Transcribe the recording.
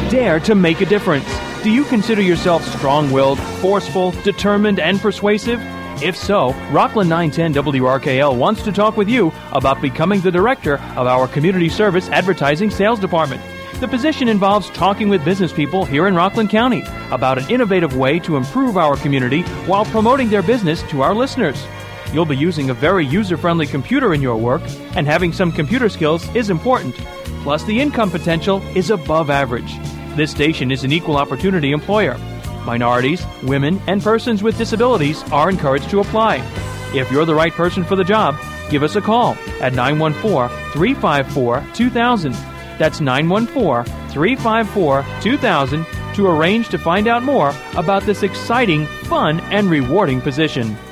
Dare to make a difference. Do you consider yourself strong-willed, forceful, determined, and persuasive? If so, Rockland 910 WRKL wants to talk with you about becoming the director of our Community Service Advertising Sales Department. The position involves talking with business people here in Rockland County about an innovative way to improve our community while promoting their business to our listeners. You'll be using a very user-friendly computer in your work, and having some computer skills is important. Plus, the income potential is above average. This station is an equal opportunity employer. Minorities, women, and persons with disabilities are encouraged to apply. If you're the right person for the job, give us a call at 914-354-2000. That's 914-354-2000 to arrange to find out more about this exciting, fun, and rewarding position.